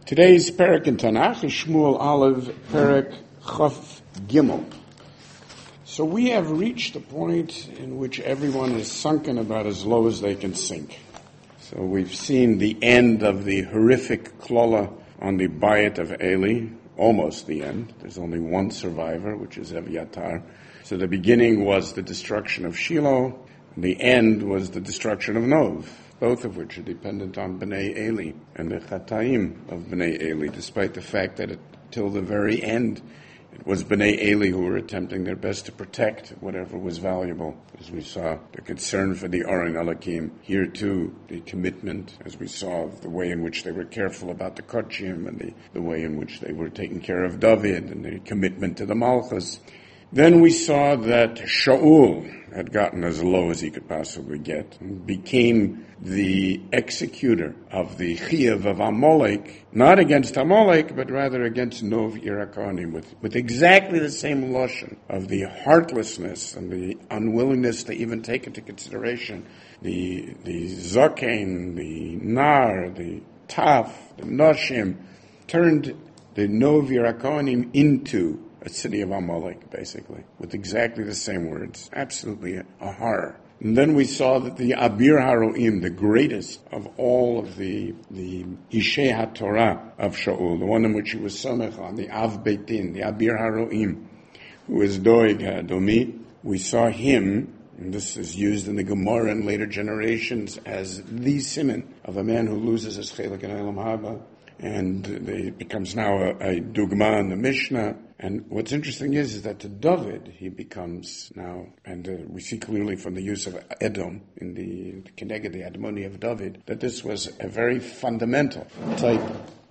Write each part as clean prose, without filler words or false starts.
Today's Perek in Tanakh is Shmuel Aleph, Perek Chaf Gimel. So we have reached a point in which everyone is sunken about as low as they can sink. So we've seen the end of the horrific klola on the Bayit of Eli, almost the end. There's only one survivor, which is Eviatar. So the beginning was the destruction of Shiloh, and the end was the destruction of Nov, both of which are dependent on Bnei Eli and the Chataim of Bnei Eli, despite the fact that till the very end, it was Bnei Eli who were attempting their best to protect whatever was valuable. As we saw, the concern for the Aron Elakim. Here too, the commitment, as we saw, the way in which they were careful about the Kochim and the way in which they were taking care of David and the commitment to the Malchus. Then we saw that Shaul had gotten as low as he could possibly get and became the executor of the Chiyuv of Amalek, not against Amalek, but rather against Nov Irakonim, with exactly the same lashon of the heartlessness and the unwillingness to even take into consideration the Zaken, the Nar, the Taf, the Noshim, turned the Nov Irakonim into a city of Amalek, basically, with exactly the same words. Absolutely a horror. And then we saw that the Abir HaRoim, the greatest of all of the Ishei HaTorah of Shaul, the one in which he was Somech on, the Av Beitin, the Abir HaRoim, who is Doeg HaDomi, we saw him, and this is used in the Gemara in later generations as the siman of a man who loses his chelik in Olam Haba, and it becomes now a dugma in the Mishnah. And what's interesting is that to David, he becomes now, and we see clearly from the use of Edom in the Keneged, the Admoni of David, that this was a very fundamental type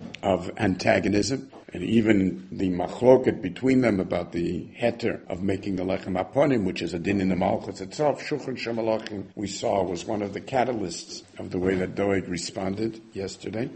of antagonism. And even the machloket between them about the heter of making the lechem aponim, which is a din in the Malchus itself, Shulchan Shemalachim, we saw was one of the catalysts of the way that Doeg responded yesterday.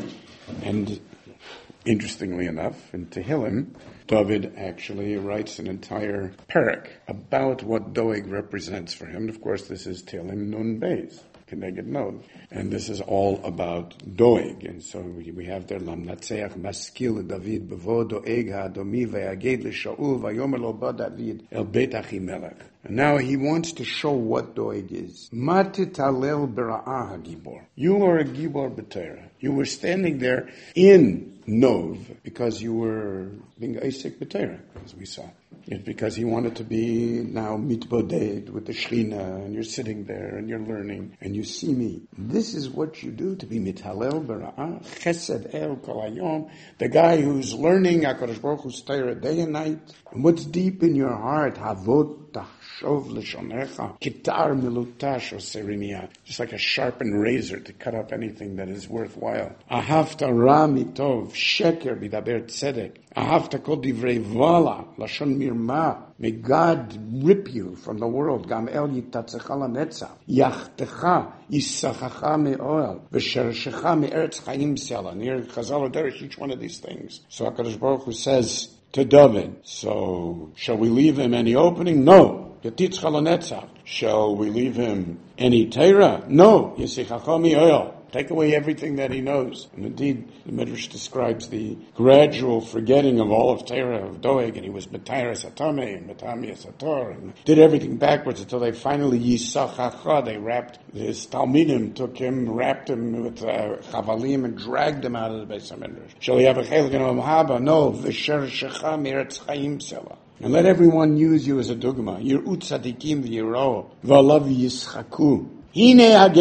And interestingly enough, in Tehillim, David actually writes an entire perek about what Doeg represents for him. And of course, this is Tehillim Nun Beis, Keneged Nod. And this is all about Doeg. And so we have there, Lam Natseach Maskil David Bevo Doeg HaAdomi Vayaged LeShaul Vayomer Lo Ba David El Beit Achimelech. And now he wants to show what Doeg is. Matitalel Bera'ah HaGibor. You are a Gibor B'Torah. You were standing there in Nov because you were being Isaac B'Torah, as we saw. It's because he wanted to be now mitboded with the Shechina, and you're sitting there and you're learning and you see me. This is what you do to be mithalel bera'ah, chesed el kol hayom, the guy who's learning HaKadosh Baruch Hu's Torah day and night. And what's deep in your heart? Havot tachshov l'shonecha, kitar milutash oserimiyah, just like a sharpened razor to cut up anything that is worthwhile. Ahavta ra mitov, sheker bidaber tzedek. Ahavta kol divrei vala, lashon mirma. May God rip you from the world. Gam el yitatzecha lanetza. Yachtecha yisachacha me'oel. V'shereshecha me'eretz chayim sela. Near Chazal Derech, each one of these things. So HaKadosh Baruch Hu says to David, so shall we leave him any opening? No. Yatitzcha lanetza. Shall we leave him any Torah? No. Yisichacha me'oel. Take away everything that he knows. And indeed, the Midrash describes the gradual forgetting of all of Torah of Doeg, and he was B'Tairas Atame and B'Tamias Ator, and did everything backwards until they finally Yisachacha, they wrapped his Talmidim, took him, wrapped him with Chavalim, and dragged him out of the Beis HaMidrash. Shall he have a chelik in Olam Haba? No. V'sher shecha me'eretz chayim sela. And let everyone use you as a dugma. Yir'u tzadikim v'yiro, v'alav yischaku. This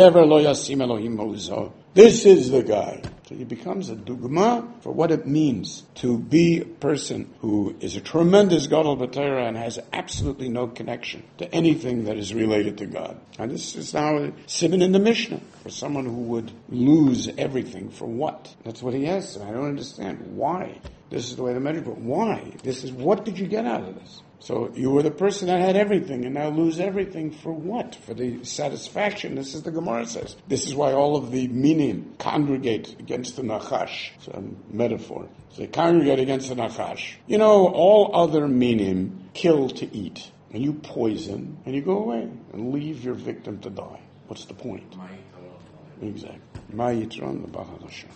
is the guy. So he becomes a dugma for what it means to be a person who is a tremendous gadol b'Torah and has absolutely no connection to anything that is related to God. And this is now a siman in the Mishnah for someone who would lose everything for what? That's what he asks. I don't understand why. This is the way the Medrash, but why? This is what did you get out of this? So you were the person that had everything and now lose everything for what? For the satisfaction. This is the Gemara says. This is why all of the minim congregate against the Nachash. It's a metaphor. So they congregate against the Nachash. You know, all other minim kill to eat. And you poison and you go away and leave your victim to die. What's the point? Exactly.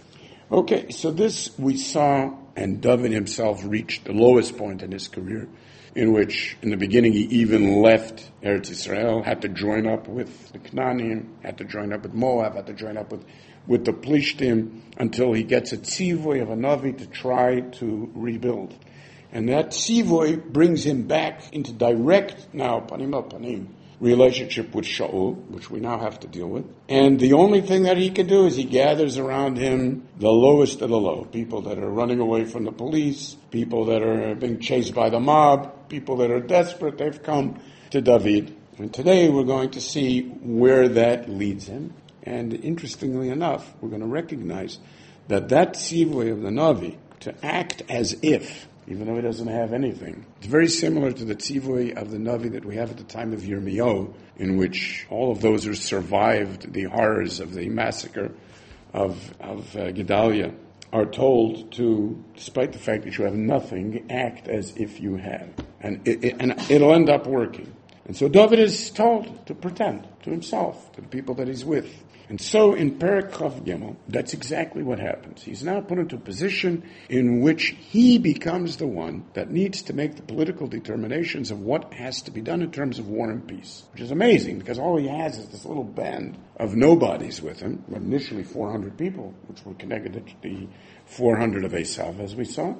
Okay, so this we saw, and David himself reached the lowest point in his career, in which, in the beginning, he even left Eretz Yisrael, had to join up with the Knaanim, had to join up with Moab, had to join up with the Plishtim, until he gets a tzivoy of a Navi to try to rebuild. And that tzivoy brings him back into direct, now, panim al panim, relationship with Shaul, which we now have to deal with. And the only thing that he can do is he gathers around him the lowest of the low. People that are running away from the police, people that are being chased by the mob, people that are desperate. They've come to David. And today we're going to see where that leads him. And interestingly enough, we're going to recognize that tzivoy of the Navi, to act as if, even though he doesn't have anything. It's very similar to the tzivoy of the Navi that we have at the time of Yirmiyahu, in which all of those who survived the horrors of the massacre of Gedaliah are told to, despite the fact that you have nothing, act as if you have. And it'll end up working. And so David is told to pretend to himself, to the people that he's with. And so in Perek Chav Gimel, that's exactly what happens. He's now put into a position in which he becomes the one that needs to make the political determinations of what has to be done in terms of war and peace, which is amazing because all he has is this little band of nobodies with him, initially 400 people, which were connected to the 400 of Esav, as we saw.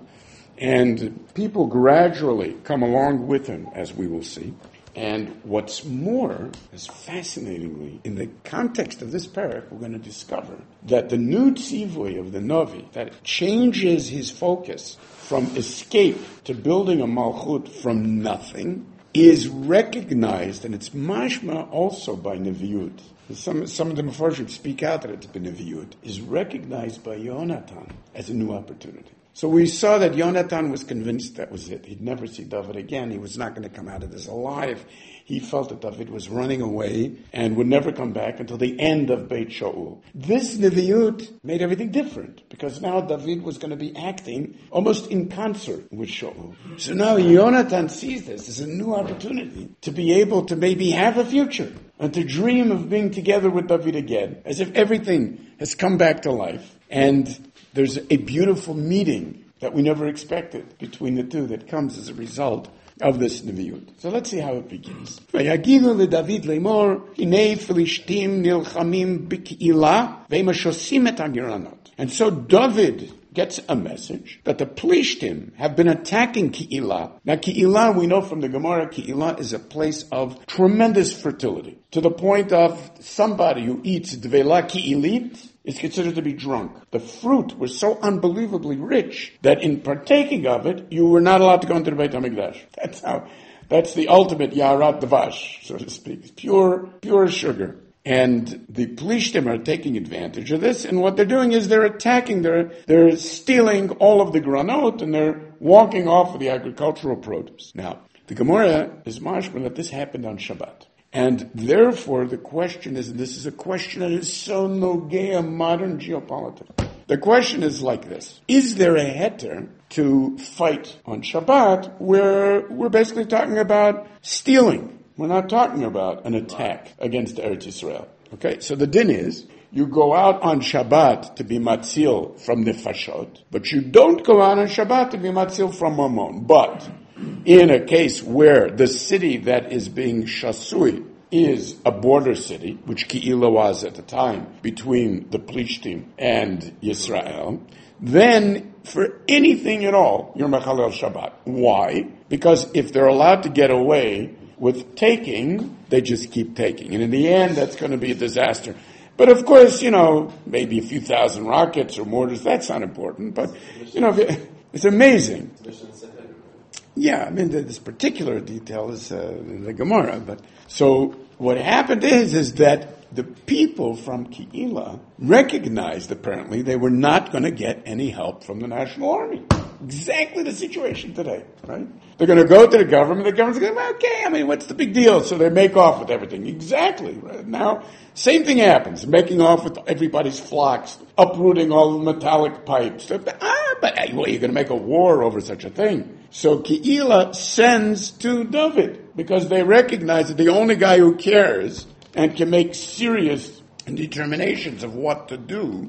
And people gradually come along with him, as we will see. And what's more is, fascinatingly, in the context of this parak, we're going to discover that the new tzivoy of the Navi, that changes his focus from escape to building a malchut from nothing, is recognized, and it's mashma also by Neviut. Some of the Mefarshim speak out that it's been Neviut, is recognized by Yonatan as a new opportunity. So we saw that Yonatan was convinced that was it. He'd never see David again. He was not going to come out of this alive. He felt that David was running away and would never come back until the end of Beit Shaul. This Neviut made everything different because now David was going to be acting almost in concert with Shaul. So now Yonatan sees this as a new opportunity to be able to maybe have a future and to dream of being together with David again, as if everything has come back to life. And there's a beautiful meeting that we never expected between the two that comes as a result of this Neviut. So let's see how it begins. Vayagidu leDavid lemor, hinei Filishtim nilchamim b'ki'ilah, ve'mashosim et hagiranot. And so David gets a message that the Plishtim have been attacking Ki'ilah. Now Ki'ilah, we know from the Gemara, Ki'ilah is a place of tremendous fertility, to the point of somebody who eats Dvela Ki'ilit is considered to be drunk. The fruit was so unbelievably rich that in partaking of it, you were not allowed to go into the Beit HaMikdash. That's the ultimate Yarat Dvash, so to speak. Pure sugar. And the Plishtim are taking advantage of this, and what they're doing is they're attacking, they're stealing all of the granot, and they're walking off with the agricultural produce. Now, the Gemara is mashma that this happened on Shabbat. And therefore, the question is, and this is a question that is so nogea modern geopolitics. The question is like this. Is there a heter to fight on Shabbat where we're basically talking about stealing? We're not talking about an attack against Eretz Yisrael. Okay, so the din is, you go out on Shabbat to be matzil from nefashot, but you don't go out on Shabbat to be matzil from mammon. But in a case where the city that is being shasui is a border city, which Ki'ilah was at the time, between the Plishtim and Yisrael, then for anything at all, you're Mechalel Shabbat. Why? Because if they're allowed to get away with taking, they just keep taking. And in the end, that's going to be a disaster. But of course, maybe a few thousand rockets or mortars, that's not important. But, it's amazing. Yeah, I mean, this particular detail is in the Gemara. But so what happened is that the people from Ki'ilah recognized, apparently, they were not going to get any help from the National Army. Exactly the situation today, right? They're going to go to the government. The government's going to go, okay, I mean, what's the big deal? So they make off with everything. Exactly. Right? Now, same thing happens. Making off with everybody's flocks, uprooting all the metallic pipes. But you're going to make a war over such a thing. So Ki'ilah sends to David because they recognize that the only guy who cares and can make serious determinations of what to do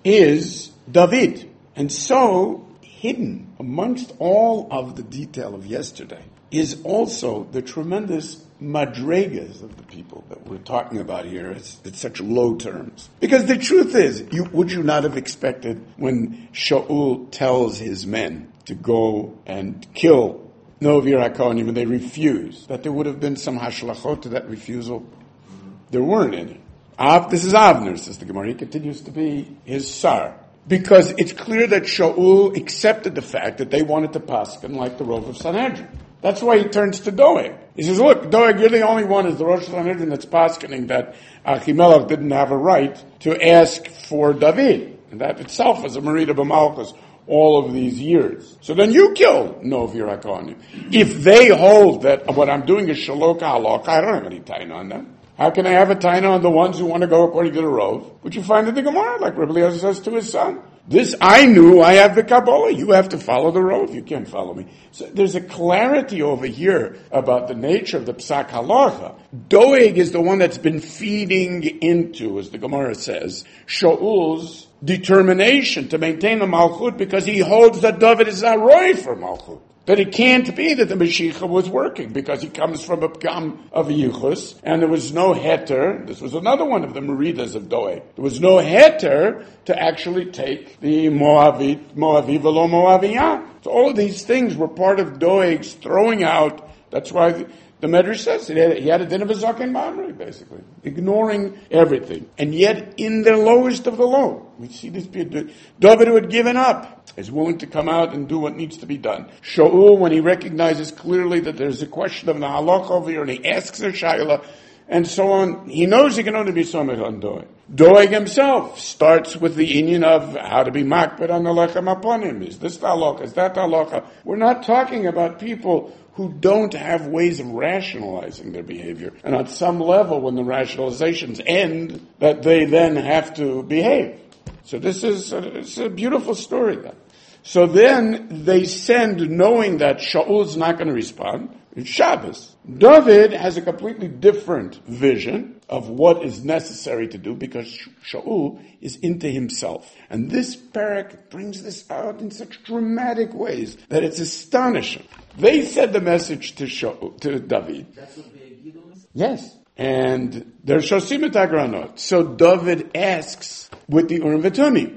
is David. And so, hidden amongst all of the detail of yesterday is also the tremendous madregas of the people that we're talking about here. It's such low terms. Because the truth is, would you not have expected when Shaul tells his men to go and kill Novi HaKohanim and they refuse, that there would have been some hashlachot to that refusal? There weren't any. This is Avner, says the Gemara. He continues to be his sar. Because it's clear that Shaul accepted the fact that they wanted to paskin like the Rov of Sanhedrin. That's why he turns to Doeg. He says, look, Doeg, you're the only one as the Rosh Sanhedrin that's paskening that Achimelech didn't have a right to ask for David. And that itself is a Merida B'Malchus all of these years. So then you kill Novi HaKohanim. If they hold that what I'm doing is Shalok HaHalach, I don't have any taina on them. How can I have a taina on the ones who want to go according to the Rov? Which you find in the Gemara, like Rabbi Eliezer says to his son. This I knew, I have the Kabbalah. You have to follow the Rov. You can't follow me. So there's a clarity over here about the nature of the Psak Halacha. Doeg is the one that's been feeding into, as the Gemara says, Shaul's determination to maintain the Malchut because he holds that David is a roy for Malchut. That it can't be that the Mashiach was working because he comes from a Pgam of Yichus and there was no heter. This was another one of the Meridas of Doeg. There was no heter to actually take the Moavi velo Moaviyah. So all of these things were part of Doeg's throwing out. That's why the Medrash says he had a din of a Zaken Mamre, basically, ignoring everything. And yet, in the lowest of the low, we see this people. David, who had given up, is willing to come out and do what needs to be done. Shaul, when he recognizes clearly that there's a question of the halach over here, and he asks a shayla, and so on, he knows he can only be somech on Doeg. Doeg himself starts with the inyan of how to be makbid on the lechem aponim. Is this the halacha? Is that the halacha? We're not talking about people who don't have ways of rationalizing their behavior. And at some level, when the rationalizations end, that they then have to behave. So this is it's a beautiful story then. So then they send, knowing that Shaul's not going to respond, it's Shabbos. David has a completely different vision of what is necessary to do because Shaul is into himself. And this parak brings this out in such dramatic ways that it's astonishing. They said the message to David. That's what the Gidon is? Yes. And they're Shosim et Agranot. So David asks with the Urim V'Tumim.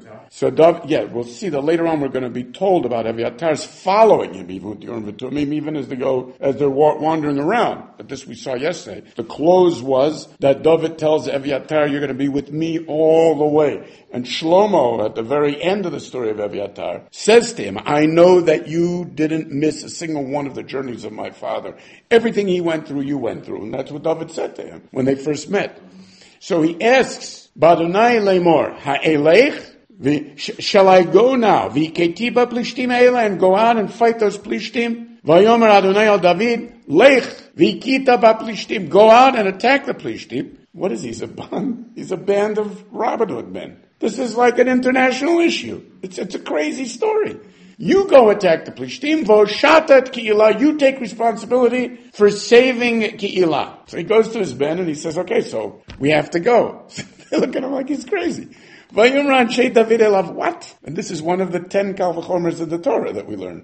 So David, we'll see that later on we're going to be told about Aviatar's following him, even with the Urim V'Tumim, even as they're wandering around. But this we saw yesterday. The close was that David tells Aviatar, you're going to be with me all the way. And Shlomo, at the very end of the story of Aviatar, says to him, I know that you didn't miss a single one of the journeys of my father. Everything he went through, you went through. And that's what David said to him when they first met. So he asks, Badonai Lemor, Ha'elech, shall I go now? V'iketiba plishtim eila, and go out and fight those plishtim? Vayomer Adonai al David, lech v'ikita ba plishtim. Go out and attack the plishtim. What is he? He's a band of Robin Hood men. This is like an international issue. It's a crazy story. You go attack the plishtim. V'oshatat ki'ilah. You take responsibility for saving ki'ilah. So he goes to his men and he says, okay, so we have to go. They look at him like he's crazy. Vayumran Shei David elav, what? And this is one of the 10 Kal V'chomers of the Torah that we learn.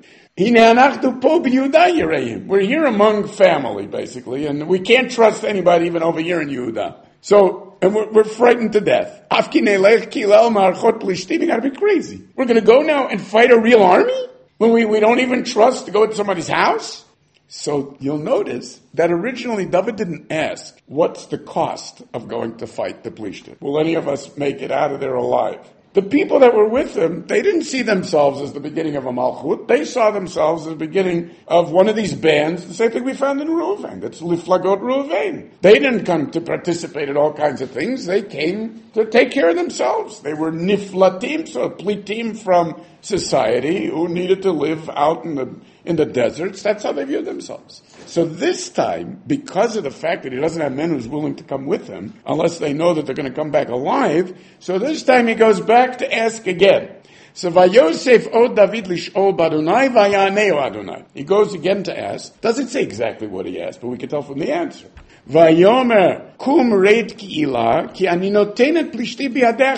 We're here among family, basically, and we can't trust anybody even over here in Yehuda. So, and we're frightened to death. You gotta be crazy. We're gonna go now and fight a real army? When we don't even trust to go to somebody's house? So you'll notice that originally David didn't ask, what's the cost of going to fight the Plishtim? Will any of us make it out of there alive? The people that were with him, they didn't see themselves as the beginning of a Malchut. They saw themselves as the beginning of one of these bands, the same thing we found in Reuven. That's Liflagot Reuven. They didn't come to participate in all kinds of things. They came to take care of themselves. They were Niflatim, so a plitim from society who needed to live out in the deserts. That's how they viewed themselves. So this time, because of the fact that he doesn't have men who's willing to come with him, unless they know that they're going to come back alive, so this time he goes back to ask again. So Vayosef od David lish'ol b'Adonai v'yaneu Adonai. He goes again to ask. Doesn't say exactly what he asked, but we can tell from the answer. Vayomer kum reit ki'ilah ki ani noten et plishti bi'adecha.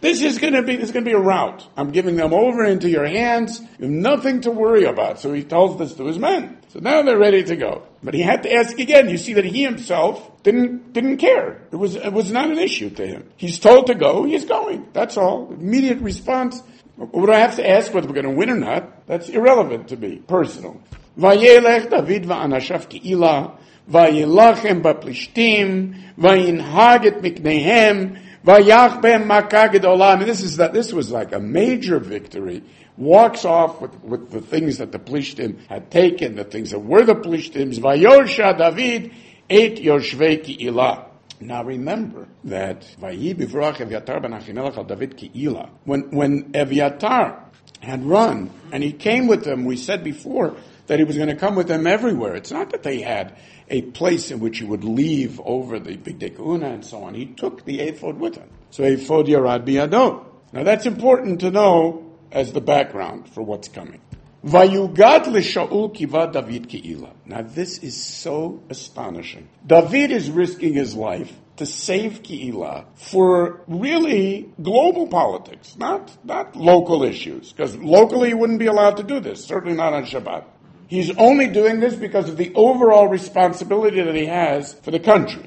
This is going to be a rout. I'm giving them over into your hands. You have nothing to worry about. So he tells this to his men. So now they're ready to go. But he had to ask again. You see that he himself didn't care. It was not an issue to him. He's told to go. He's going. That's all. Immediate response. Would I have to ask whether we're going to win or not? That's irrelevant to me, personal. Vayelech David va'anashav ki'ilah, vayilachem ba'plishtim, vayinhag et miknehem, vayach behem makah gedolah. I mean, this was like a major victory. Walks off with the things that the Plishtim had taken, the things that were the Plishtims. Vayosha David et yoshvei ki'ilah. Now remember that Vayi bivrach Eviatar ben Achimelech al David ki'ilah. When Eviatar had run and he came with them, we said before that he was going to come with them everywhere. It's not that they had a place in which he would leave over the Bigdei Kehuna and so on. He took the ephod with him. So ephod yarad biyado. Now that's important to know as the background for what's coming. Vayugad l'Shaul kiva David ki'ilah. Now this is so astonishing. David is risking his life to save Ki'ilah for really global politics, not local issues, because locally he wouldn't be allowed to do this, certainly not on Shabbat. He's only doing this because of the overall responsibility that he has for the country.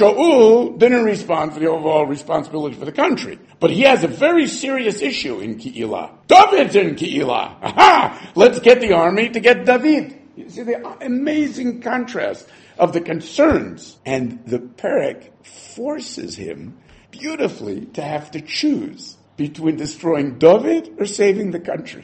Shaul didn't respond for the overall responsibility for the country, but he has a very serious issue in Ki'ilah. David's in Ki'ilah. Aha! Let's get the army to get David. You see the amazing contrast of the concerns, and the Perek forces him beautifully to have to choose between destroying David or saving the country.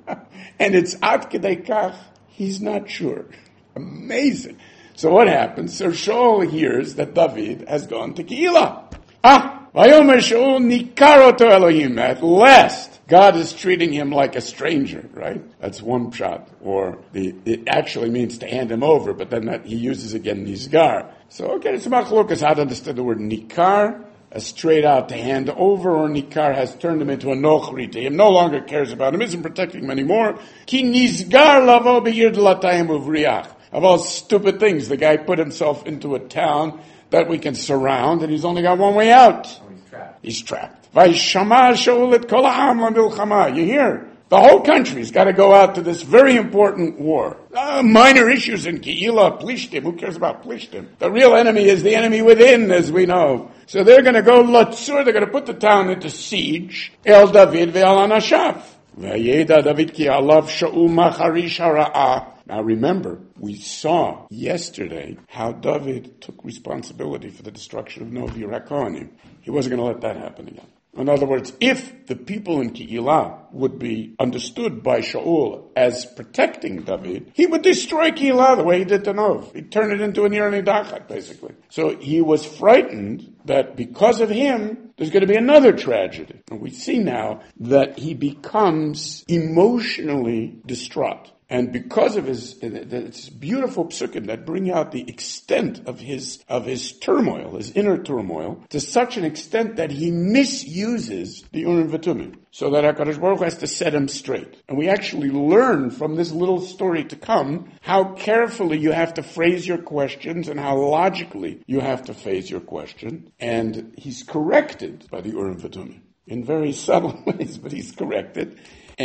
And it's ad kedei kach, he's not sure. Amazing. So what happens? So Shaul hears that David has gone to Ki'ilah. Vayomer Shaul nikar oto Elohim. At last, God is treating him like a stranger, right? That's one shot. Or it actually means to hand him over, but then he uses again nisgar. So okay, it's machlokas how to understand the word nikar, a straight out to hand over, or nikar has turned him into a nochri to him, no longer cares about him, isn't protecting him anymore. Ki nisgar lavo b'yir d'latayim uvriach. Of all stupid things, the guy put himself into a town that we can surround, and he's only got one way out. He's trapped. Vayishama Shaul et kol ha'am lamilchama. You hear? The whole country's got to go out to this very important war. Minor issues in Ki'ilah, Plishtim. Who cares about Plishtim? The real enemy is the enemy within, as we know. So they're going to go Latsur. They're going to put the town into siege. El David ve'al anashav. Vayeda David ki alav Shaul macharish hara'ah. Now remember, we saw yesterday how David took responsibility for the destruction of Novi Rakonim. He wasn't going to let that happen again. In other words, if the people in Ki'ilah would be understood by Shaul as protecting David, he would destroy Ki'ilah the way he did to Nov. He'd turn it into an Irani Dachat, basically. So he was frightened that because of him, there's going to be another tragedy. And we see now that he becomes emotionally distraught. And because of this beautiful psukim that bring out the extent of his turmoil, his inner turmoil, to such an extent that he misuses the Urim V'Tumim, so that HaKadosh Baruch Hu has to set him straight. And we actually learn from this little story to come how carefully you have to phrase your questions and how logically you have to phrase your question. And he's corrected by the Urim V'Tumim in very subtle ways, but he's corrected.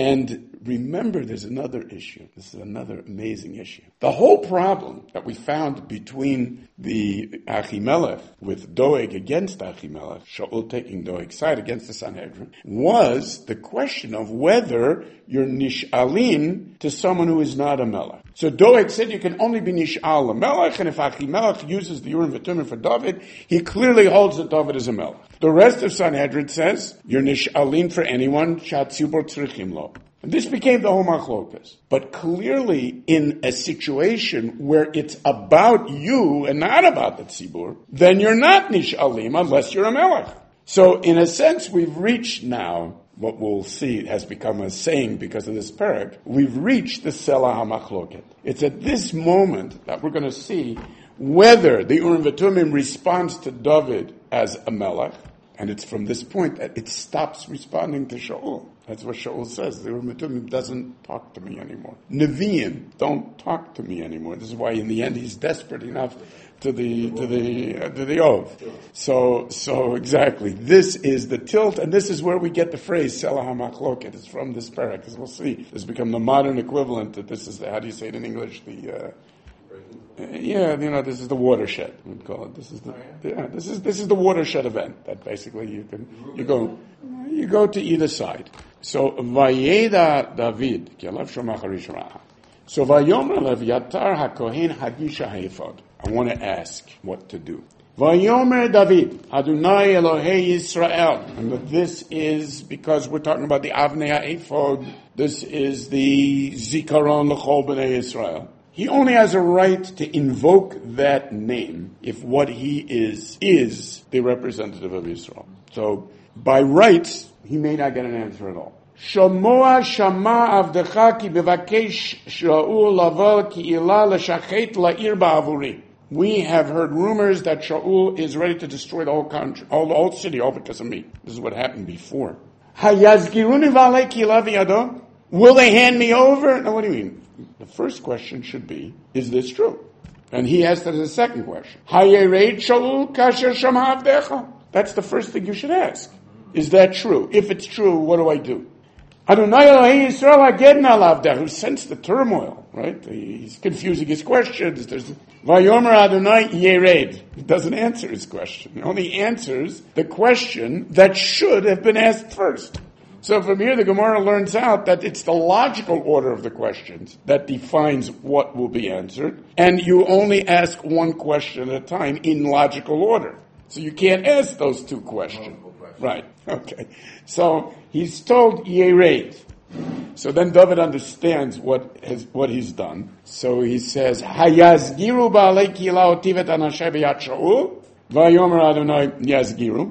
And remember, there's another issue. This is another amazing issue. The whole problem that we found between the Achimelech with Doeg against Achimelech, Shaul taking Doeg's side against the Sanhedrin, was the question of whether you're nish'alin to someone who is not a melech. So Doeg said you can only be nish'al a melech, and if Achimelech uses the Urim V'Tumim for David, he clearly holds that David is a melech. The rest of Sanhedrin says you're nish'alin for anyone shatzibor tzrichim lo. And this became the whole machlokas. But clearly, in a situation where it's about you and not about the tzibur, then you're not nish'alim unless you're a melech. So, in a sense, we've reached now what we'll see has become a saying because of this parak. We've reached the Selah HaMachloket. It's at this moment that we're going to see whether the Urim V'Tumim responds to David as a melech, and it's from this point that it stops responding to Shaul. That's what Shaul says. The Urim Tumim doesn't talk to me anymore. Nevi'im don't talk to me anymore. This is why in the end he's desperate enough to the oath. So exactly. This is the tilt, and this is where we get the phrase Selah HaMachloket. It's from this parak, as we'll see. This has become the modern equivalent that this is how do you say it in English? This is the watershed. We'd call it. This is the watershed event that basically you go to either side. So Vayeda David Kialav Shomach Harishra. So Vayomer Lev Yatar HaKohen Hagisha Heifod. I want to ask what to do. Vayomer David Adonai Elohei Yisrael. And this is because we're talking about the Avnei HaEphod. This is the Zikaron L'chol B'nei Yisrael. He only has a right to invoke that name if what he is the representative of Israel. So, by rights, he may not get an answer at all. Shamoa shama avdecha ki bevakesh Shaul laval ki ilah l'shachet la'ir ba'avuri. We have heard rumors that Shaul is ready to destroy the whole country, the whole city, all because of me. This is what happened before. Hayazgiruni v'alei ki ilah v'yado. Will they hand me over? No, what do you mean? The first question should be, is this true? And he asked it as a second question. Hayered Shaul kasher shama avdecha. That's the first thing you should ask. Is that true? If it's true, what do I do? Adonai Elohei Yisrael hagedna lavda, who sensed the turmoil, right? He's confusing his questions. There's Vayomer Adonai Yered. He doesn't answer his question. He only answers the question that should have been asked first. So from here, the Gemara learns out that it's the logical order of the questions that defines what will be answered, and you only ask one question at a time in logical order. So you can't ask those two questions. Right. Okay. So he's told Yered. So then David understands what he's done. So he says, Hayazgiru ba'alei kilah otivet anashei b'yad Shaul, vayomer Adonai yazgiru.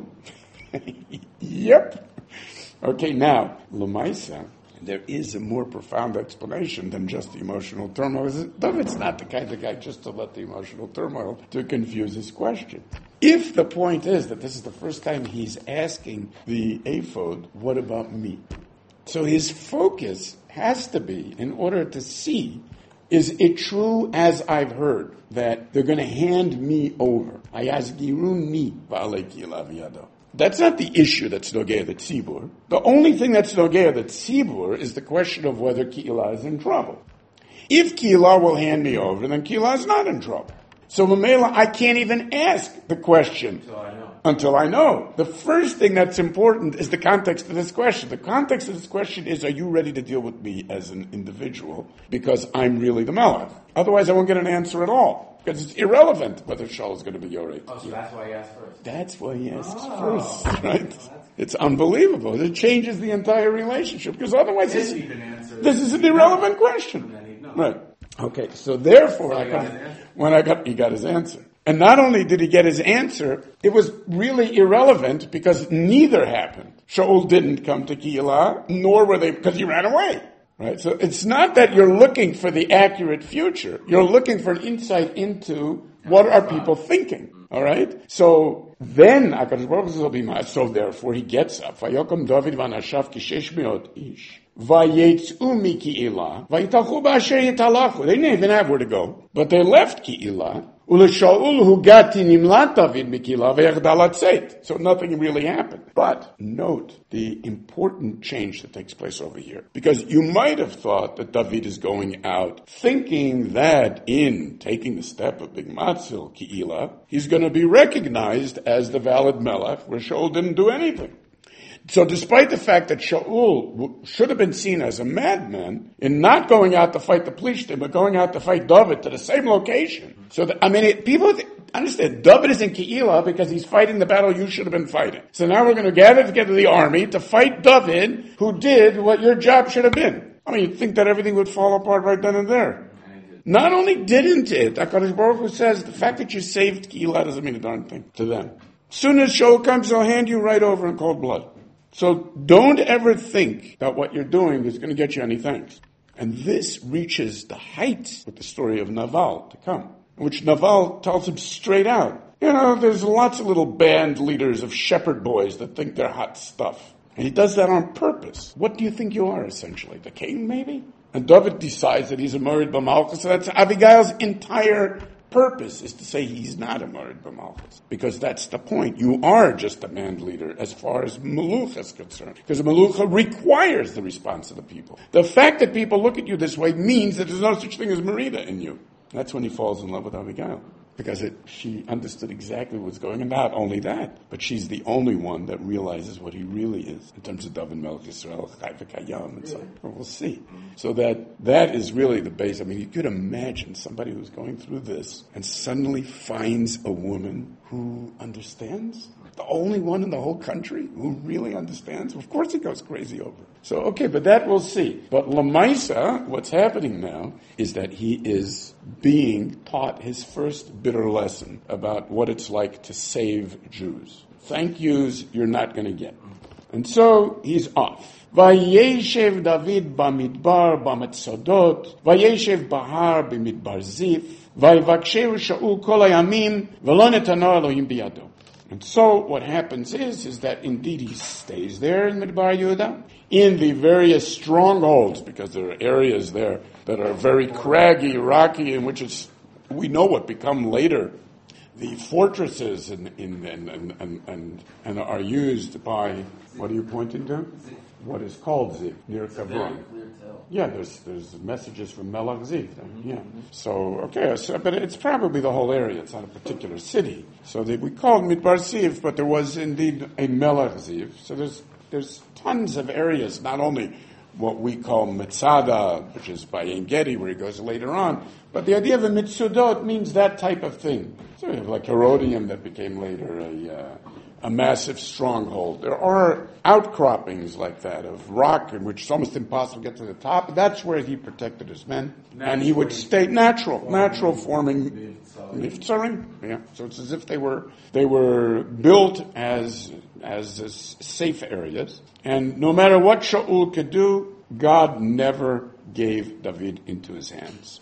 Yep. Okay, now, L'maisa, there is a more profound explanation than just the emotional turmoil. David's not the kind of guy just to let the emotional turmoil to confuse his question. If the point is that this is the first time he's asking the ephod, what about me? So his focus has to be, in order to see, is it true as I've heard, that they're going to hand me over? Ayazgiruni va'alei kilah v'yado. That's not the issue that's Nogea the Tzibur. The only thing that's Nogea the Tzibur is the question of whether Keilah is in trouble. If Keilah will hand me over, then Keilah is not in trouble. So Mamela, I can't even ask the question until I know. The first thing that's important is the context of this question. The context of this question is, are you ready to deal with me as an individual? Because I'm really the Melech. Otherwise I won't get an answer at all. Because it's irrelevant whether Shaul is going to be Yoreh. Oh, so that's why he asked first. That's why he asks first, right? It's unbelievable. It changes the entire relationship. Because otherwise this is an irrelevant question. Right. Okay, so therefore, he got his answer. And not only did he get his answer, it was really irrelevant because neither happened. Shaul didn't come to Keilah, nor were they, because he ran away. Right? So it's not that you're looking for the accurate future. You're looking for an insight into what are people thinking. All right? So then, HaKadosh Baruch Hu will be mad. So therefore, he gets up. Vayokom David v'anashav kishesh meot ish. Vayetzu mi Keilah. Vayitalchu b'asher yitalachu. They didn't even have where to go. But they left Keilah. U'leshaul hugati nimlat David mikeilah ve'yachda latzeit. So nothing really happened. But note the important change that takes place over here. Because you might have thought that David is going out thinking that in taking the step of Big Matzil Keilah, he's going to be recognized as the valid Melech, where Shaul didn't do anything. So despite the fact that Shaul should have been seen as a madman in not going out to fight the Plishtim, but going out to fight David to the same location. So, people understand, David is in Keilah because he's fighting the battle you should have been fighting. So now we're going to gather together the army to fight David, who did what your job should have been. I mean, you'd think that everything would fall apart right then and there. Not only didn't it, HaKadosh Baruch Hu says, the fact that you saved Keilah doesn't mean a darn thing to them. As soon as Shaul comes, he'll hand you right over in cold blood. So don't ever think that what you're doing is going to get you any thanks. And this reaches the heights with the story of Naval to come, in which Naval tells him straight out, there's lots of little band leaders of shepherd boys that think they're hot stuff. And he does that on purpose. What do you think you are, essentially? The king, maybe? And David decides that he's a Morid B'Malchus, so that's Abigail's entire purpose, is to say he's not a Morid B'Malchus. Because that's the point. You are just a man leader as far as Melucha is concerned. Because Melucha requires the response of the people. The fact that people look at you this way means that there's no such thing as Merida in you. That's when he falls in love with Abigail. Because she understood exactly what's going on. And not only that, but she's the only one that realizes what he really is in terms of David Melech Yisrael, Chai v'Kayam, and so on. Well, we'll see. So that is really the base. I mean, you could imagine somebody who's going through this and suddenly finds a woman who understands. The only one in the whole country who really understands. Of course he goes crazy over it. So, okay, but that we'll see. But Lamaisa, what's happening now is that he is being taught his first bitter lesson about what it's like to save Jews. Thank yous you're not going to get. And so he's off. Vayeshev David bamidbar b'metzodot, vayeshev bahar b'midbar zif, vayvakshev Shaul kol hayamim, v'lo netano Elohim biyado. And so what happens is that indeed he stays there in Midbar Yehuda, in the various strongholds, because there are areas there that are very craggy, rocky, in which we know what become later the fortresses and are used by, what are you pointing to? What is called Ziv, near Kavron. Yeah, there's messages from Melech Ziv. Yeah. So, but it's probably the whole area. It's not a particular city. So we call it Midbar Ziv, but there was indeed a Melech Ziv. So there's tons of areas, not only what we call Metzada, which is by Ein Gedi, where he goes later on, but the idea of a Mitzudot means that type of thing. So you have like Herodium that became later a massive stronghold. There are outcroppings like that of rock in which it's almost impossible to get to the top. That's where he protected his men. And he would stay natural forming Nifzarim. Yeah. So it's as if they were built as safe areas. And no matter what Shaul could do, God never gave David into his hands.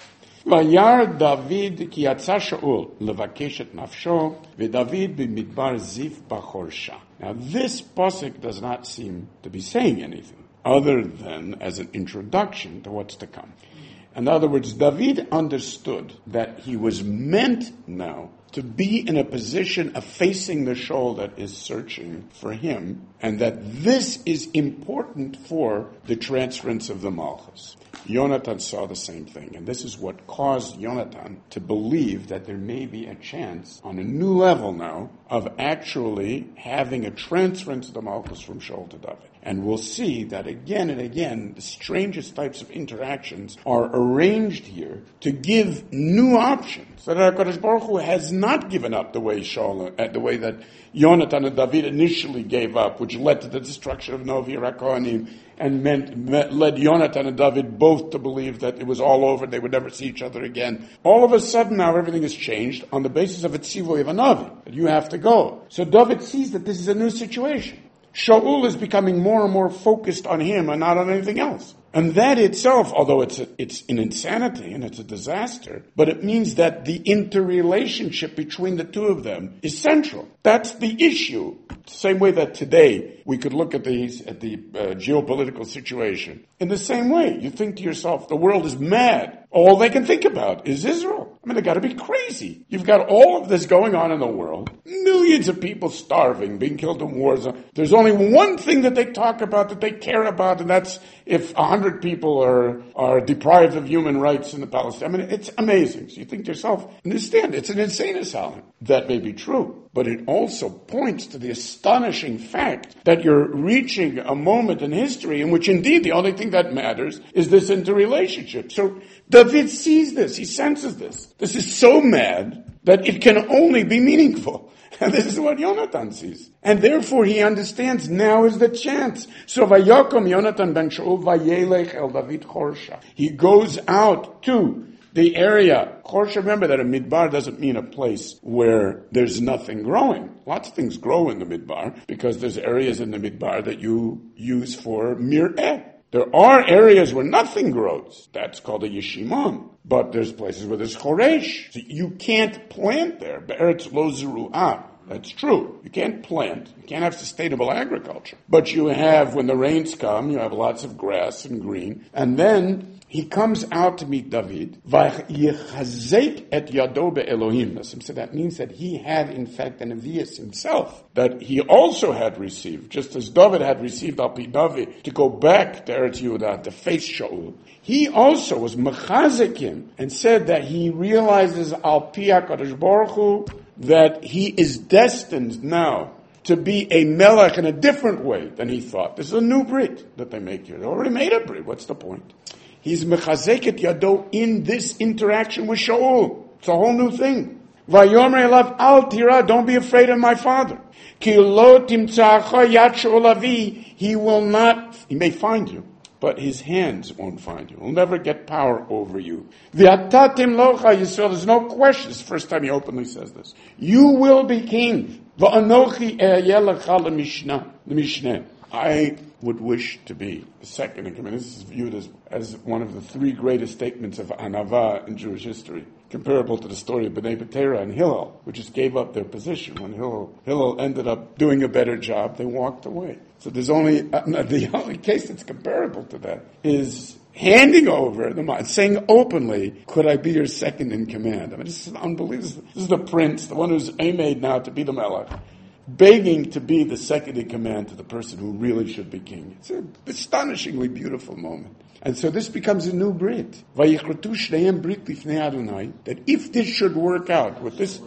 Vayar David ki yatsa Shaul levakesh et nafsho v'David b'midbar Zif b'chorsha. Now this pasuk does not seem to be saying anything other than as an introduction to what's to come. In other words, David understood that he was meant now to be in a position of facing the Shaul that is searching for him, and that this is important for the transference of the Malchus. Yonatan saw the same thing, and this is what caused Yonatan to believe that there may be a chance on a new level now of actually having a transference of the Malchus from Shaul to David. And we'll see that again and again, the strangest types of interactions are arranged here to give new options. That HaKadosh Baruch Hu has not given up the way the way that Yonatan and David initially gave up, which led to the destruction of Novi Rakonim, and led Yonatan and David both to believe that it was all over, they would never see each other again. All of a sudden now everything has changed on the basis of a tzivoy of a Navi, that you have to go. So David sees that this is a new situation. Shaul is becoming more and more focused on him and not on anything else. And that itself, although it's an insanity and it's a disaster, but it means that the interrelationship between the two of them is central. That's the issue. Same way that today we could look at the geopolitical situation. In the same way, you think to yourself, the world is mad. All they can think about is Israel. I mean, they gotta be crazy. You've got all of this going on in the world. Millions of people starving, being killed in wars. There's only one thing that they talk about, that they care about, and that's if 100 people are deprived of human rights in the Palestine. I mean, it's amazing. So you think to yourself, understand, it's an insane asylum. That may be true, but it also points to the astonishing fact that you're reaching a moment in history in which indeed the only thing that matters is this interrelationship. So David sees this, he senses this. This is so mad that it can only be meaningful. And this is what Yonatan sees. And therefore he understands now is the chance. So Vayakom Yonatan ben Shaul vayelech el David Chorsha. He goes out to the area. Chorsha, remember that a midbar doesn't mean a place where there's nothing growing. Lots of things grow in the midbar because there's areas in the midbar that you use for mir'eh. There are areas where nothing grows. That's called a yeshimon. But there's places where there's choresh. So you can't plant there. Be'eretz lo zeru'ah. That's true. You can't plant. You can't have sustainable agriculture. But you have, when the rains come, you have lots of grass and green. And then he comes out to meet David. Vaychazek et yado be'Elohim. So that means that he had, in fact, an Nevi'us himself, that he also had received, just as David had received Al Pi David to go back to Eretz Yehuda to face Shaul. He also was mechazek him and said that he realizes Al Pi HaKadosh Baruch Hu that he is destined now to be a melech in a different way than he thought. This is a new brit that they make here. They already made a brit. What's the point? He's mechazek et yado in this interaction with Shaul. It's a whole new thing. Vayomer elav al tira, don't be afraid of my father. Ki lo timtza'acha yad Shaul avi, he will not, he may find you, but his hands won't find you. He'll never get power over you. V'atatim locha Yisrael, there's no question. It's the first time he openly says this. You will be king. V'anochi e'yeh lecha l'mishneh. I would wish to be the second in command. This is viewed as one of the three greatest statements of Anava in Jewish history, comparable to the story of Bnei Betera and Hillel, who just gave up their position. When Hillel ended up doing a better job, they walked away. So there's the only case that's comparable to that is handing over the mind, saying openly, could I be your second in command? I mean, this is unbelievable. This is the prince, the one who's made now to be the melech, begging to be the second in command to the person who really should be king. It's an astonishingly beautiful moment. And so this becomes a new brit. Vayichrotu shneim brit lifnei Adonai, that if this should work out with this,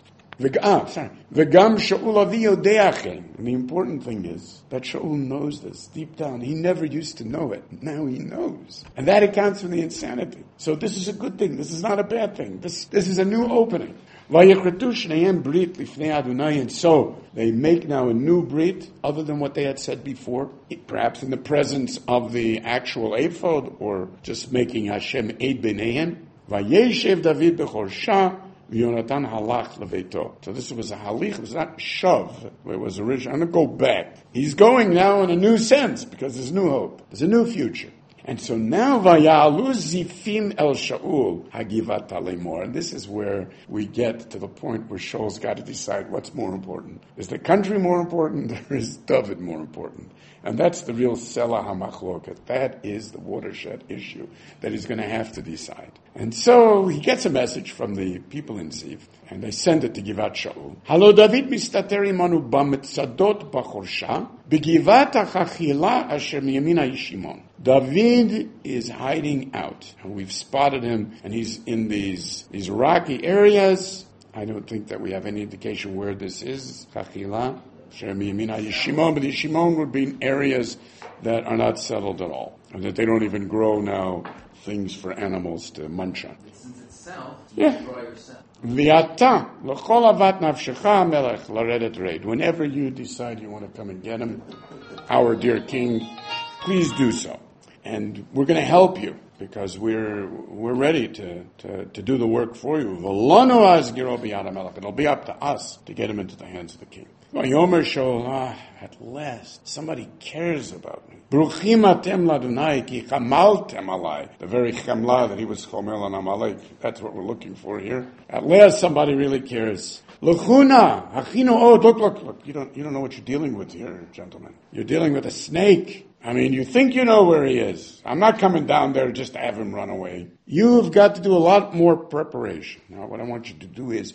v'gam Shaul avi yodeachem. And the important thing is that Shaul knows this deep down. He never used to know it. Now he knows. And that accounts for the insanity. So this is a good thing. This is not a bad thing. This is a new opening. Vayichrotu shneim brit lifnei Adonai, and so they make now a new brit, other than what they had said before, perhaps in the presence of the actual ephod, or just making Hashem eid b'neihem. Vayeshev David b'chorsha, v'Yonatan halach leveito. So this was a halich, it was not shav, it was original. I'm going to go back. He's going now in a new sense, because there's new hope. There's a new future. And so now, Vayalu Zifim El Shaul Hagivat Talemor. And this is where we get to the point where Shaul's got to decide what's more important. Is the country more important, or is David more important? And that's the real Selah HaMachloket. That is the watershed issue that he's going to have to decide. And so he gets a message from the people in Ziv, and they send it to Givat Shaul. Halo David mistater imanu b'metzadot b'chorsha, b'givat ha'chachila asher miyamina Yishimon. David is hiding out, and we've spotted him, and he's in these rocky areas. I don't think that we have any indication where this is. Chachila, asher miyamina Yishimon, but the Yishimon would be in areas that are not settled at all, and that they don't even grow now things for animals to munch on. Since it's south, you destroy yourself. V'ata l'chol avat nafshecha melech laredet raid. Whenever you decide you want to come and get him, our dear king, please do so. And we're going to help you, because we're ready to do the work for you. V'lono azgiro b'yad hamelech. It'll be up to us to get him into the hands of the king. Vayomer Shaul, at last, somebody cares about me. Bruchim atem ladonai ki chamaltem alai. The very chamla that he was chomel on Amalek. That's what we're looking for here. At last, somebody really cares. Luchuna, achino od. Look. You don't know what you're dealing with here, gentlemen. You're dealing with a snake. I mean, you think you know where he is. I'm not coming down there just to have him run away. You've got to do a lot more preparation. Now, what I want you to do is,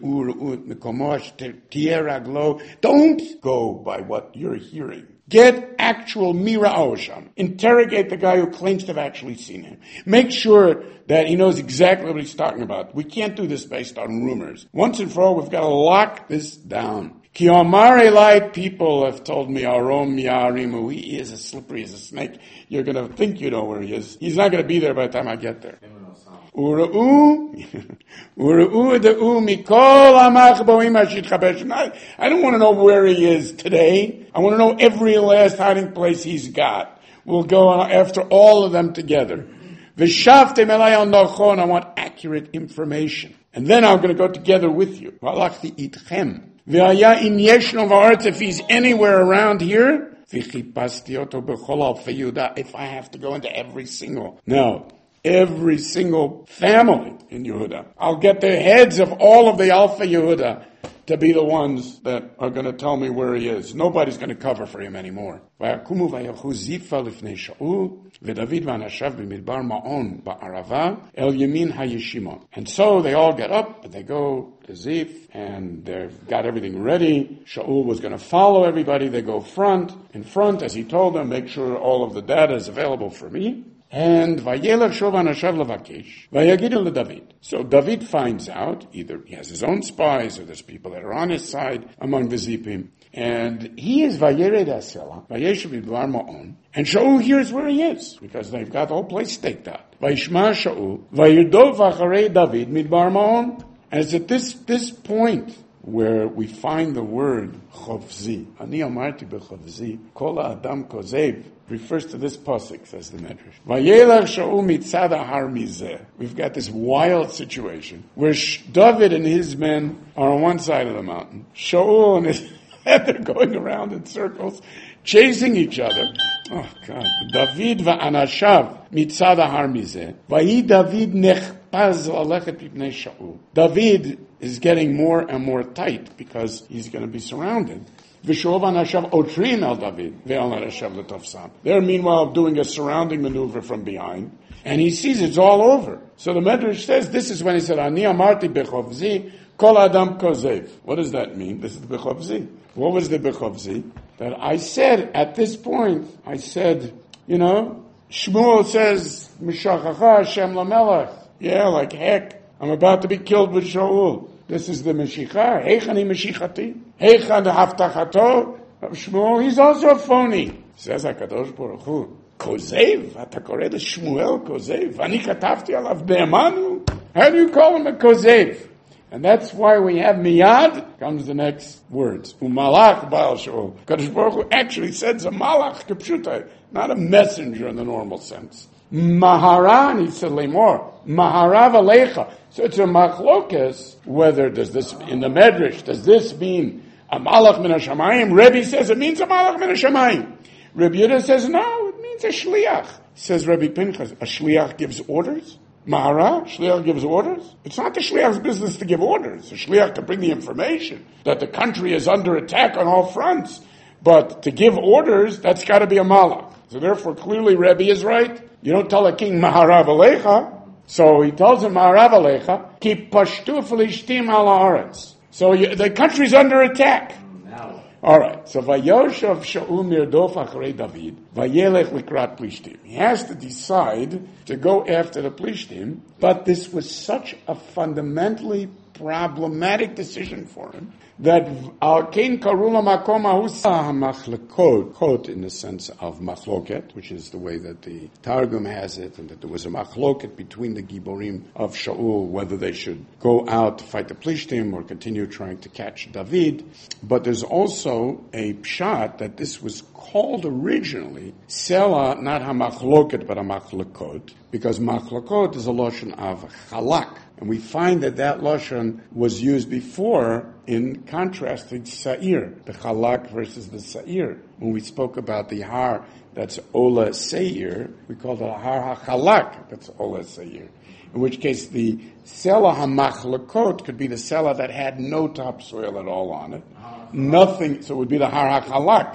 don't go by what you're hearing. Get actual Mira Osham. Interrogate the guy who claims to have actually seen him. Make sure that he knows exactly what he's talking about. We can't do this based on rumors. Once and for all, we've got to lock this down. Ki Omar Elai, people have told me, Arom Yarimu, he is as slippery as a snake. You're going to think you know where he is. He's not going to be there by the time I get there. I don't want to know where he is today. I want to know every last hiding place he's got. We'll go after all of them together. I want accurate information. And then I'm going to go together with you. If he's anywhere around here, if I have to go into every single. No. every single family in Yehuda. I'll get the heads of all of the Alpha Yehuda to be the ones that are going to tell me where he is. Nobody's going to cover for him anymore. And so they all get up and they go to Ziph and they've got everything ready. Shaul was going to follow everybody. They go in front, as he told them, make sure all of the data is available for me. And Vayelech Shov Anashav Lavakesh Vayagidu LeDavid. So David finds out, either he has his own spies or there's people that are on his side among the Zipim, and he is Vayered Asela, Vayeshev Bidvar Ma'on, and Shaul hears where he is, because they've got the whole place staked out. Vayishma Shaul, Vayirdov Acharei David Midbar Ma'on. And it's at this point where we find the word Chovzi. Ani amarti b'Chovzi, kol ha'adam kozev, refers to this pasuk, says the Medrash. Vayelach Shaul mitzad har mizeh. We've got this wild situation where David and his men are on one side of the mountain. Shaul and his men, they're going around in circles, chasing each other. Oh God. David va'anashav mitzad har mizeh. Vayi David nechpaz alechet pipnei Shaul. David is getting more and more tight because he's going to be surrounded. They're meanwhile doing a surrounding maneuver from behind, and he sees it's all over. So the Medrash says this is when he said, Ani amarti bechovzi, kol adam kozev. What does that mean? This is the bechovzi. What was the bechovzi? That I said, at this point, Shmuel says, Mishachacha Hashem lamelech. Yeah, like heck, I'm about to be killed with Shaul. This is the Meshicha. Heichani Meshichati. Heichan Haftachato of Shmuel. He's also a phony. Says HaKadosh Baruch Hu. Kozev? Ata koreh Shmuel Kozev? Ani katavti alav be'emanu? How do you call him a Kozev? And that's why we have miyad, comes the next words. Umalach Baal Shaul. HaKadosh Baruch Hu actually sends a malach, kepshutai, not a messenger in the normal sense. Maharan, he said, Lemor. Maharav Alecha. So it's a machlokas, whether does this, in the Medrash, does this mean a malach min hashamayim? Rebbe says it means a malach min hashamayim. Rebbe Yehuda says no, it means a shliach. Says Rebbe Pinchas, a shliach gives orders? Mahara, shliach gives orders? It's not the shliach's business to give orders. The shliach to bring the information that the country is under attack on all fronts. But to give orders, that's got to be a malach. So therefore, clearly Rebbe is right. You don't tell a king Maharav Alecha. So he tells him Maharav Alecha, Ki pashtu Filishtim ala haaretz. So the country's under attack. All right. So Vayoshav Shaul mirdof acharei David, Vayelech likrat Plishtim. He has to decide to go after the Plishtim, but this was such a fundamentally problematic decision for him that Al-Kain Karula Makom Machlokot, in the sense of Machloket, which is the way that the Targum has it, and that there was a Machloket between the Giborim of Shaul, whether they should go out to fight the Plishtim or continue trying to catch David. But there's also a pshat that this was called originally Sela, not HaMachloket, but HaMachlokot, because Machlokot is a loshon of Chalak. And we find that lashon was used before in contrasting Sa'ir, the Chalak versus the Sa'ir. When we spoke about the Har that's Ola Seir, we called it a Har HaChalak that's Ola Seir. In which case the Sela HaMachlokot could be the Sela that had no topsoil at all on it. Nothing, so it would be the Har HaChalak.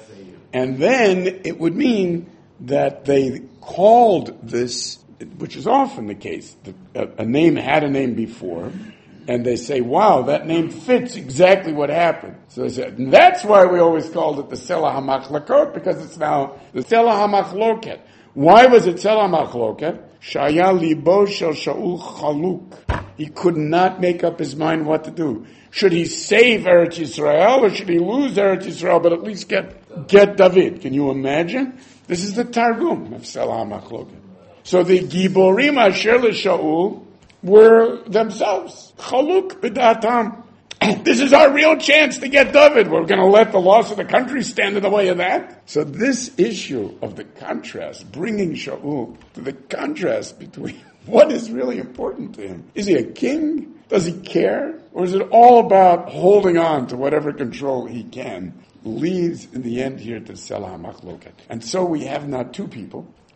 And then it would mean that they called this, which is often the case. A name had a name before, and they say, wow, that name fits exactly what happened. So they said, and that's why we always called it the Sela HaMachlokot, because it's now the Sela HaMachloket. Why was it Sela HaMachloket? Shaya libo shel Shaul chaluk. He could not make up his mind what to do. Should he save Eretz Yisrael, or should he lose Eretz Yisrael, but at least get David? Can you imagine? This is the Targum of Sela HaMachloket. So the Giborim Asher LeShaul were themselves Chaluk b'datam. This is our real chance to get David. We're going to let the loss of the country stand in the way of that. So this issue of the contrast, bringing Shaul to the contrast between what is really important to him. Is he a king? Does he care? Or is it all about holding on to whatever control he can? Leads in the end here to Sela HaMachloket. And so we have now two people.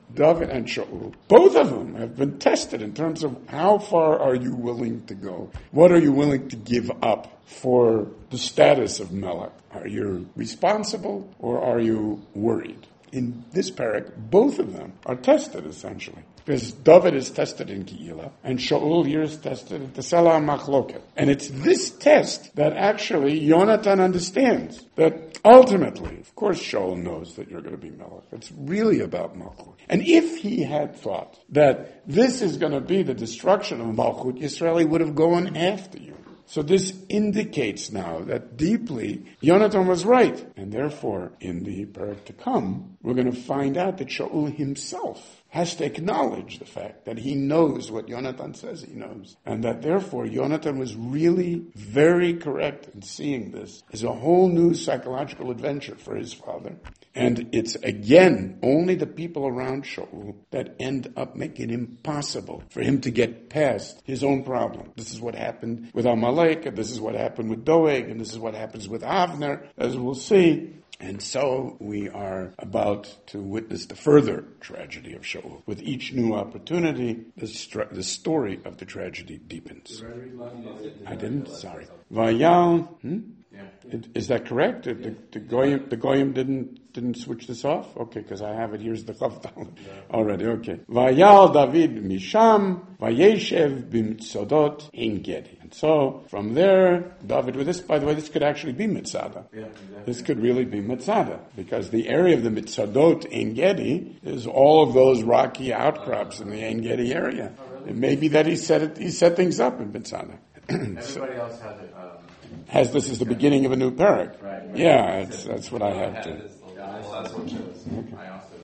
David and Shaul, both of them have been tested in terms of how far are you willing to go? What are you willing to give up for the status of Melech? Are you responsible or are you worried? In this parak, both of them are tested essentially. Because David is tested in Keilah, and Shaul here is tested in Tesela Machloket. And it's this test that actually Yonatan understands. That ultimately, of course Shaul knows that you're going to be Melech. It's really about Malchut. And if he had thought that this is going to be the destruction of Malchut, Yisrael, he would have gone after you. So this indicates now that deeply Yonatan was right. And therefore, in the parak to come, we're going to find out that Shaul himself has to acknowledge the fact that he knows what Yonatan says he knows. And that therefore Yonatan was really very correct in seeing this as a whole new psychological adventure for his father. And it's again only the people around Shaul that end up making it impossible for him to get past his own problem. This is what happened with Amalek, and this is what happened with Doeg, and this is what happens with Avner, as we'll see. And so we are about to witness the further tragedy of Shaul. With each new opportunity, the story of the tragedy deepens. I didn't? Sorry. Vayal. Is that correct? The Goyim didn't switch this off? Okay, because I have it. Here's the Chav Dalet already. Okay. Vayal David Misham Vayeshev b'mitzodot in Gedi. And so from there, David. With this, by the way, this could actually be Mitzada. Yeah, exactly. This could really be Mitzada because the area of the Mitzodot in Gedi is all of those rocky outcrops in the En Gedi area. Oh, really? It may be that he set things up in Mitzada. Everybody else has it. Has this is the beginning of a new parak. Right. Yeah, that's what I have too. That's what it shows. Okay. I also